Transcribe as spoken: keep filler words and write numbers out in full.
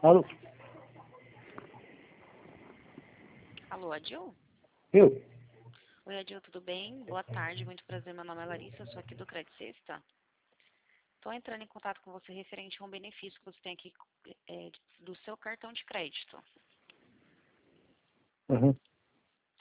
Alô? Alô, Adil? Eu? Oi, Adil, tudo bem? Boa tarde, muito prazer, meu nome é Larissa, eu sou aqui do Credit Sexta. Estou entrando em contato com você referente a um benefício que você tem aqui é, do seu cartão de crédito. Uhum.